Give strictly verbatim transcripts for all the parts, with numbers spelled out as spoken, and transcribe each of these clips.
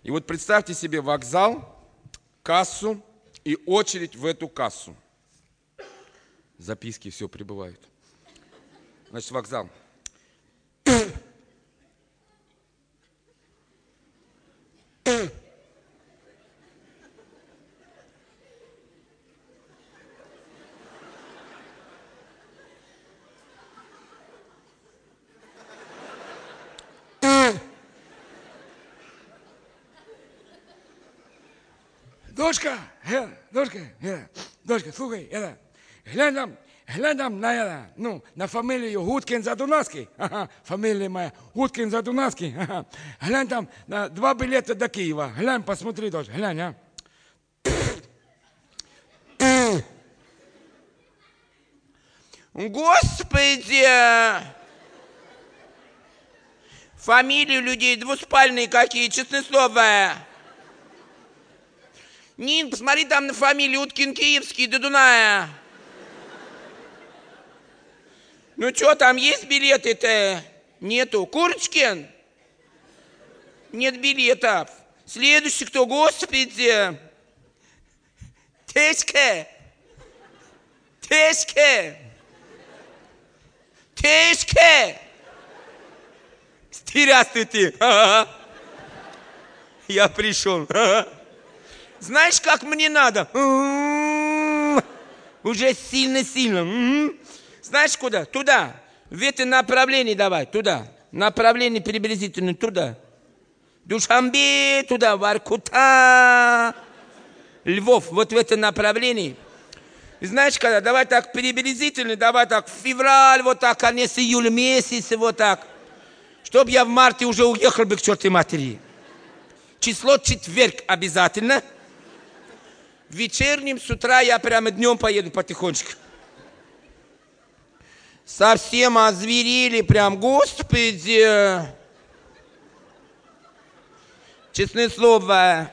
И вот представьте себе вокзал, кассу и очередь в эту кассу. Записки все прибывают. Значит, вокзал. Дочка, э, дочка, э, дочка, слухай, это, глянь там, глянь там на это, ну, на фамилию Гудкин-Задунайский, ага, фамилия моя Гудкин-Задунайский, ага, глянь там на два билета до Киева, глянь, посмотри, дочка, глянь, а. Господи! Фамилии людей двуспальные какие, честное слово. Нин, посмотри там на фамилию Уткин-Киевский до Дуная. Ну что, там есть билеты-то? Нету. Курочкин? Нет билетов. Следующий кто? Господи. Течка. Течка. Течка. Здравствуйте. Я пришел. Знаешь, как мне надо? Уже сильно-сильно. Знаешь, куда? Туда. В это направление давай. Туда. Направление приблизительно туда. Душанбе, туда, Воркута. Львов. Вот в это направлении. И знаешь, когда? Давай так приблизительно. Давай так в февраль, вот так, конец июля месяца, вот так. Чтоб я в марте уже уехал бы к чертой матери. Число четверг обязательно. Вечерним с утра я прямо днем поеду потихонечку. Совсем озверели прям, господи. Честное слово.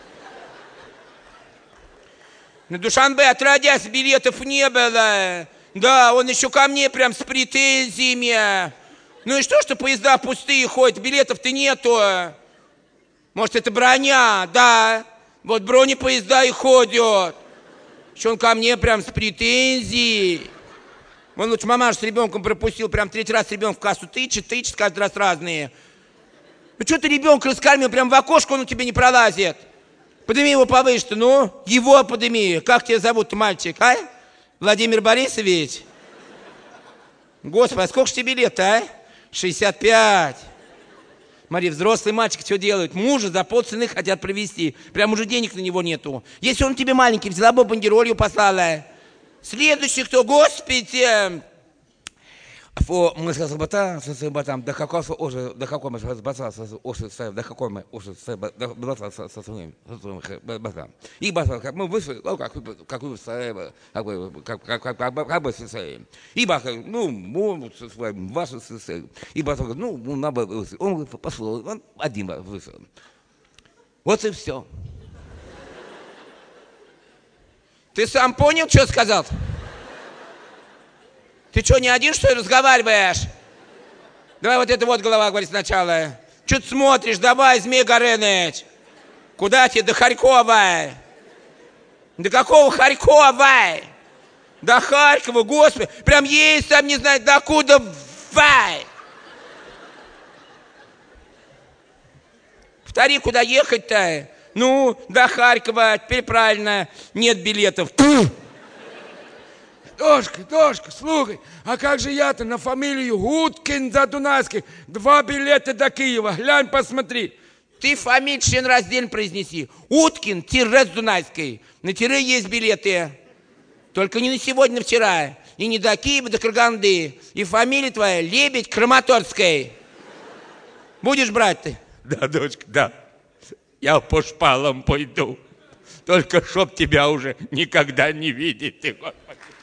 На Душанбе отродясь билетов не было. Да, он еще ко мне прям с претензиями. Ну и что, что поезда пустые ходят, билетов-то нету. Может, это броня, да. Вот бронепоезда и ходят. Еще он ко мне прям с претензией. Он лучше мамашу с ребенком пропустил, прям третий раз ребенок в кассу тычет, тычет, каждый раз разные. Ну что ты ребенка раскормил, прям в окошко он у тебя не пролазит. Подними его повыше-то, ну, его подними. Как тебя зовут-то, мальчик, а? Владимир Борисович? Господи, а сколько ж тебе лет, а? шестьдесят пять. Смотри, взрослый мальчик что делают? Мужа за полцены хотят провести. Прям уже денег на него нету. Если он тебе маленький, взяла бы бандеролью послала. Следующий кто? Господи! Фо мы с батам, с батам, до какого уже, до какого мы с батам, уже, до какого мы уже с батам, со своим, батам. И батам, как мы вышли, ну как, как вы как бы, как, как, как, как бы с своим. И батам, ну, мы со своим, ваши с своим. И батам, ну, надо вышли. Он пошел, он один вышел. Вот и все. Ты сам понял, что сказал? Ты что, не один, что ли, разговариваешь? Давай вот это вот голова, говорит, сначала. Что ты смотришь? Давай, Змей Горыныч. Куда тебе? До Харькова. До какого Харькова? До Харькова, господи. Прям есть там, не знаю, докуда вай. Повтори, куда ехать-то? Ну, до Харькова, теперь правильно. Нет билетов. Дошка, Дошка, слухай, а как же я-то на фамилию Гудкин-Задунайский? Два билета до Киева, глянь, посмотри. Ты фамилию член раздельно произнеси. Уткин-Задунайский. На тире есть билеты. Только не на сегодня, на вчера. И не до Киева, до Караганды. И фамилия твоя Лебедь Краматорской. Будешь брать ты? Да, дочка, да. Я по шпалам пойду. Только чтоб тебя уже никогда не видеть, ты, Господи.